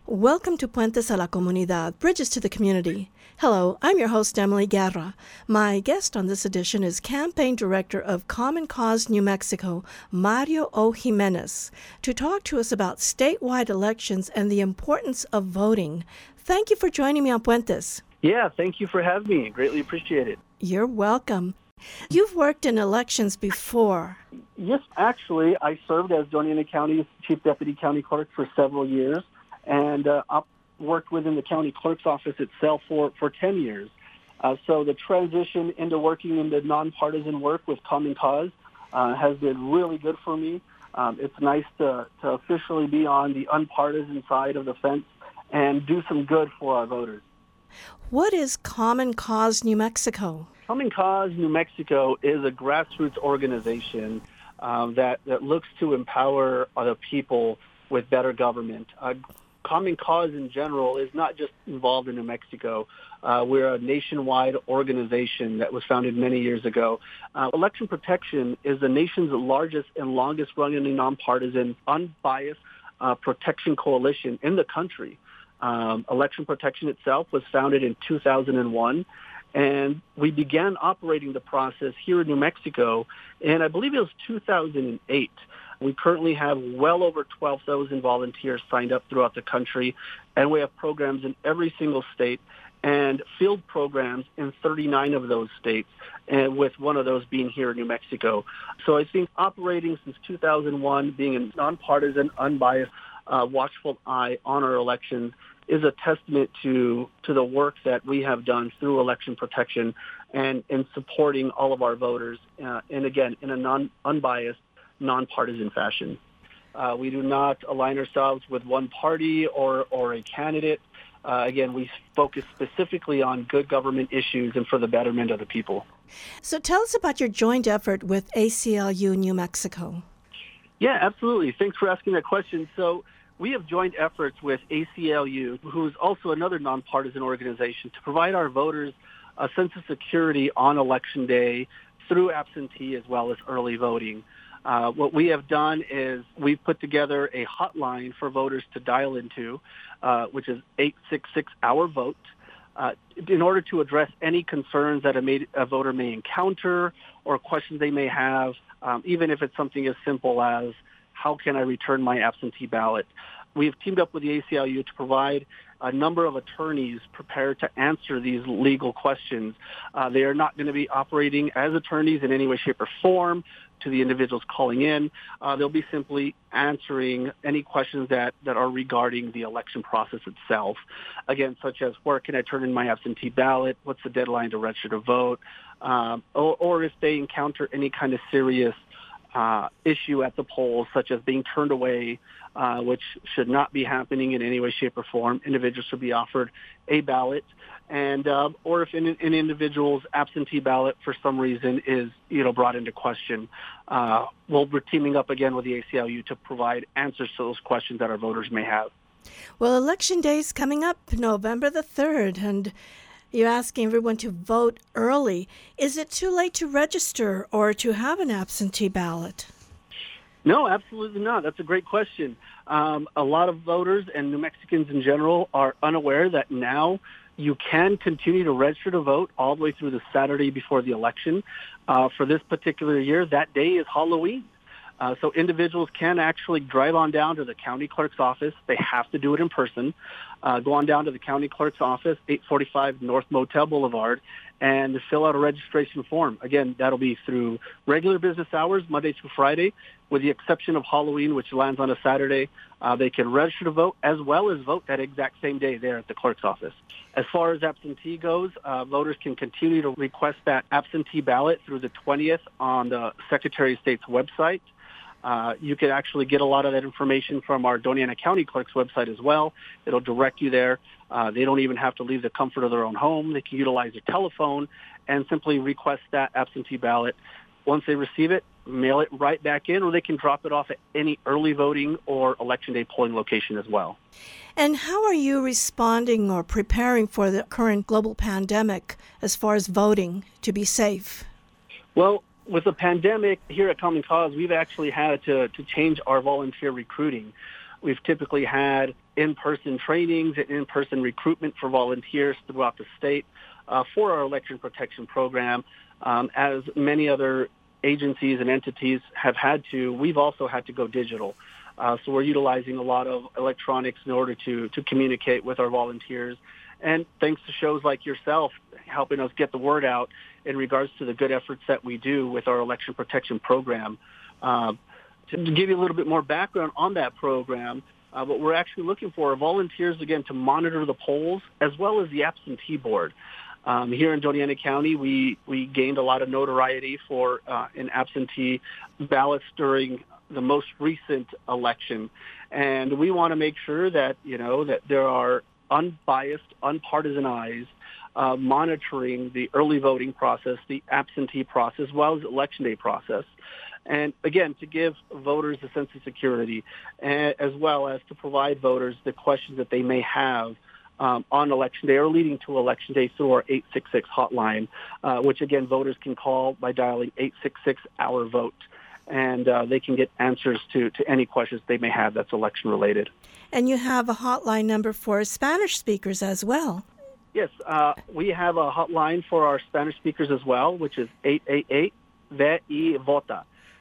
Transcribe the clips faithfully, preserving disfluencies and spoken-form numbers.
Welcome to Puentes a la Comunidad, Bridges to the Community. Hello, I'm your host, Emily Guerra. My guest on this edition is Campaign Director of Common Cause New Mexico, Mario O. Jimenez, to talk to us about statewide elections and the importance of voting. Thank you for joining me on Puentes. Yeah, thank you for having me. Greatly appreciate it. You're welcome. You've worked in elections before. Yes, actually, I served as Doña Ana County's Chief Deputy County Clerk for several years, and uh, I worked within the county clerk's office itself for, for ten years. Uh, so the transition into working in the nonpartisan work with Common Cause uh, has been really good for me. Um, it's nice to, to officially be on the unpartisan side of the fence and do some good for our voters. What is Common Cause New Mexico? Common Cause New Mexico is a grassroots organization um, that, that looks to empower other people with better government. Uh, Common Cause in general is not just involved in New Mexico. Uh, we're a nationwide organization that was founded many years ago. Uh, Election Protection is the nation's largest and longest-running nonpartisan, unbiased uh, protection coalition in the country. Um, Election Protection itself was founded in two thousand one. And we began operating the process here in New Mexico, and I believe it was two thousand eight. We currently have well over twelve thousand volunteers signed up throughout the country, and we have programs in every single state and field programs in thirty-nine of those states, and with one of those being here in New Mexico. So I think operating since two thousand one, being a nonpartisan, unbiased, uh, watchful eye on our elections is a testament to, to the work that we have done through Election Protection and in supporting all of our voters, uh, and again, in a non unbiased, nonpartisan fashion. Uh, we do not align ourselves with one party or, or a candidate. Uh, again, we focus specifically on good government issues and for the betterment of the people. So tell us about your joint effort with A C L U New Mexico. Yeah, absolutely. Thanks for asking that question. So we have joint efforts with A C L U, who is also another nonpartisan organization, to provide our voters a sense of security on Election Day through absentee as well as early voting. Uh, what we have done is we've put together a hotline for voters to dial into, uh, which is eight six six, our vote, uh, in order to address any concerns that a, made, a voter may encounter or questions they may have, um, even if it's something as simple as, how can I return my absentee ballot? We've teamed up with the A C L U to provide a number of attorneys prepared to answer these legal questions. Uh, they are not going to be operating as attorneys in any way, shape, or form to the individuals calling in. Uh, they'll be simply answering any questions that, that are regarding the election process itself. Again, such as, where can I turn in my absentee ballot? What's the deadline to register to vote? Um, or, or if they encounter any kind of serious Uh, issue at the polls, such as being turned away, uh, which should not be happening in any way, shape, or form. Individuals should be offered a ballot, and uh, or if an, an individual's absentee ballot for some reason is, you know, brought into question, uh, well, we're teaming up again with the A C L U to provide answers to those questions that our voters may have. Well, Election Day is coming up November the third, and you're asking everyone to vote early. Is it too late to register or to have an absentee ballot? No, absolutely not. That's a great question. Um, a lot of voters and New Mexicans in general are unaware that now you can continue to register to vote all the way through the Saturday before the election. Uh, for this particular year, that day is Halloween. Uh, so individuals can actually drive on down to the county clerk's office. They have to do it in person. Uh, go on down to the county clerk's office, eight forty-five North Motel Boulevard, and fill out a registration form. Again, that'll be through regular business hours, Monday through Friday, with the exception of Halloween, which lands on a Saturday. Uh, they can register to vote as well as vote that exact same day there at the clerk's office. As far as absentee goes, uh, voters can continue to request that absentee ballot through the twentieth on the Secretary of State's website. Uh, you can actually get a lot of that information from our Doña Ana County Clerk's website as well. It'll direct you there. Uh, they don't even have to leave the comfort of their own home. They can utilize their telephone and simply request that absentee ballot. Once they receive it, mail it right back in, or they can drop it off at any early voting or Election Day polling location as well. And how are you responding or preparing for the current global pandemic as far as voting to be safe? Well, with the pandemic here at Common Cause, we've actually had to, to change our volunteer recruiting. We've typically had in-person trainings and in-person recruitment for volunteers throughout the state uh, for our election protection program. Um, as many other agencies and entities have had to, we've also had to go digital. Uh, so we're utilizing a lot of electronics in order to, to communicate with our volunteers. And thanks to shows like yourself helping us get the word out in regards to the good efforts that we do with our election protection program. Uh, to give you a little bit more background on that program, uh, what we're actually looking for are volunteers, again, to monitor the polls as well as the absentee board. Um, here in Doña Ana County, we, we gained a lot of notoriety for uh, an absentee ballots during the most recent election. And we want to make sure that, you know, that there are unbiased, unpartisan eyes uh, monitoring the early voting process, the absentee process, as well as election day process. And again, to give voters a sense of security, as well as to provide voters the questions that they may have um, on election day or leading to election day through our eight six six hotline, uh, which again, voters can call by dialing eight six six our vote. And uh, they can get answers to, to any questions they may have that's election related. And you have a hotline number for Spanish speakers as well. Yes, uh, we have a hotline for our Spanish speakers as well, which is eight eight eight V Y VOTA.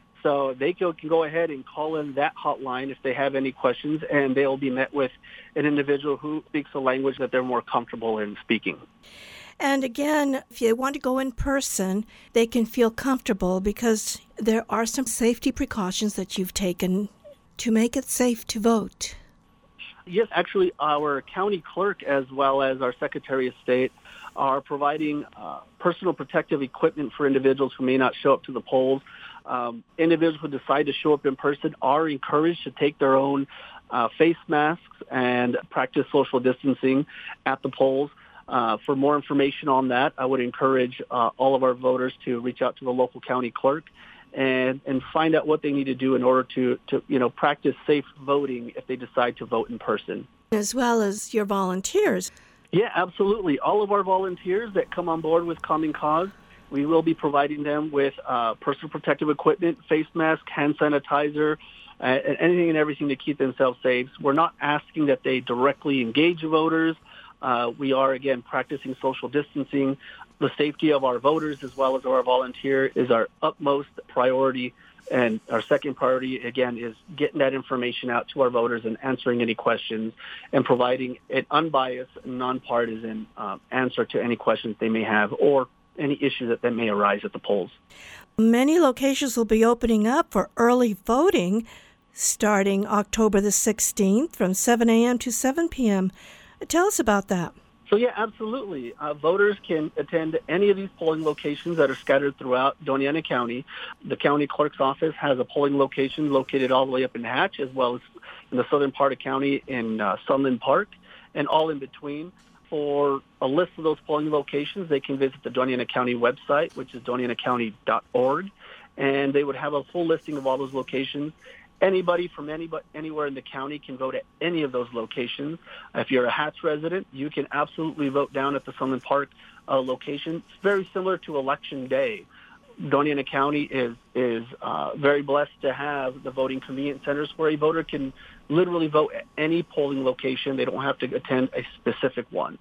So they can go ahead and call in that hotline if they have any questions, and they'll be met with an individual who speaks a language that they're more comfortable in speaking. And again, if you want to go in person, they can feel comfortable because there are some safety precautions that you've taken to make it safe to vote. Yes, actually, our county clerk as well as our Secretary of State are providing uh, personal protective equipment for individuals who may not show up to the polls. Um, individuals who decide to show up in person are encouraged to take their own uh, face masks and practice social distancing at the polls. Uh, for more information on that, I would encourage uh, all of our voters to reach out to the local county clerk and, and find out what they need to do in order to, to, you know, practice safe voting if they decide to vote in person. As well as your volunteers. Yeah, absolutely. All of our volunteers that come on board with Common Cause, we will be providing them with uh, personal protective equipment, face mask, hand sanitizer, uh, and anything and everything to keep themselves safe. We're not asking that they directly engage voters. Uh, we are, again, practicing social distancing. The safety of our voters as well as our volunteer is our utmost priority. And our second priority, again, is getting that information out to our voters and answering any questions and providing an unbiased, nonpartisan uh, answer to any questions they may have or any issue that, that may arise at the polls. Many locations will be opening up for early voting starting October the sixteenth from seven a.m. to seven p.m. Tell us about that. So, yeah, absolutely. Uh, voters can attend any of these polling locations that are scattered throughout Doña Ana County. The county clerk's office has a polling location located all the way up in Hatch, as well as in the southern part of county in uh, Sunland Park, and all in between. For a list of those polling locations, they can visit the Doña Ana County website, which is doña ana county dot org, and they would have a full listing of all those locations. Anybody from any, anywhere in the county can vote at any of those locations. If you're a Hatch resident, you can absolutely vote down at the Sunland Park uh, location. It's very similar to Election Day. Doña Ana County is is uh, very blessed to have the voting convenience centers where a voter can literally vote at any polling location. They don't have to attend a specific one.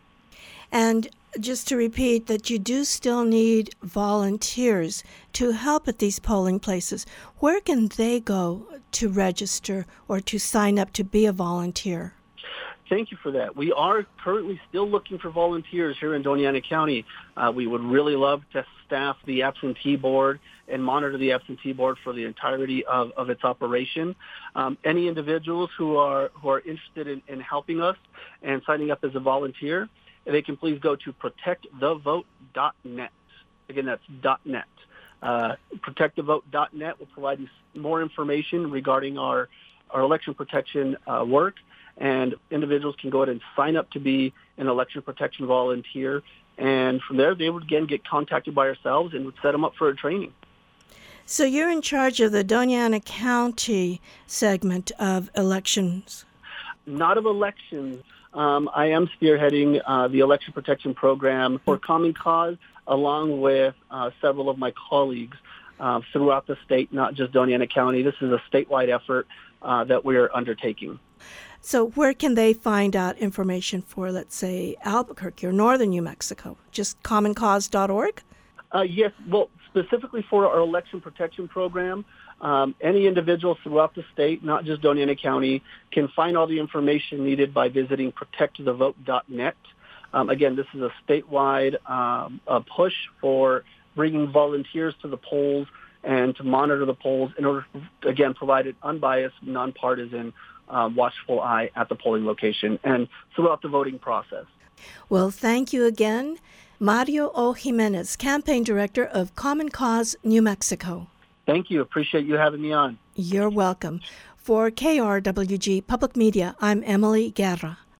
And just to repeat that you do still need volunteers to help at these polling places. Where can they go to register or to sign up to be a volunteer? Thank you for that. We are currently still looking for volunteers here in Doña Ana County. Uh, we would really love to staff the absentee board and monitor the absentee board for the entirety of, of its operation. Um, any individuals who are who are interested in, in helping us and signing up as a volunteer, they can please go to protect the vote dot net. Again, that's .net. Uh, protect the vote dot net will provide you more information regarding our, our election protection uh, work, and individuals can go ahead and sign up to be an election protection volunteer. And from there, they would again get contacted by ourselves and would set them up for a training. So you're in charge of the Doña Ana County segment of elections? Not of elections. Um, I am spearheading uh, the election protection program for Common Cause, along with uh, several of my colleagues uh, throughout the state, not just Doña Ana County. This is a statewide effort uh, that we are undertaking. So where can they find out information for, let's say, Albuquerque or northern New Mexico? Just common cause dot org? Uh, yes, well, specifically for our election protection program, um, any individual throughout the state, not just Doña County, can find all the information needed by visiting protect the vote dot net. Um, again, this is a statewide um, a push for bringing volunteers to the polls and to monitor the polls in order to, again, provide an unbiased, nonpartisan, um, watchful eye at the polling location and throughout the voting process. Well, thank you again, Mario O. Jimenez, Campaign Director of Common Cause New Mexico. Thank you. Appreciate you having me on. You're welcome. For K R W G Public Media, I'm Emily Guerra.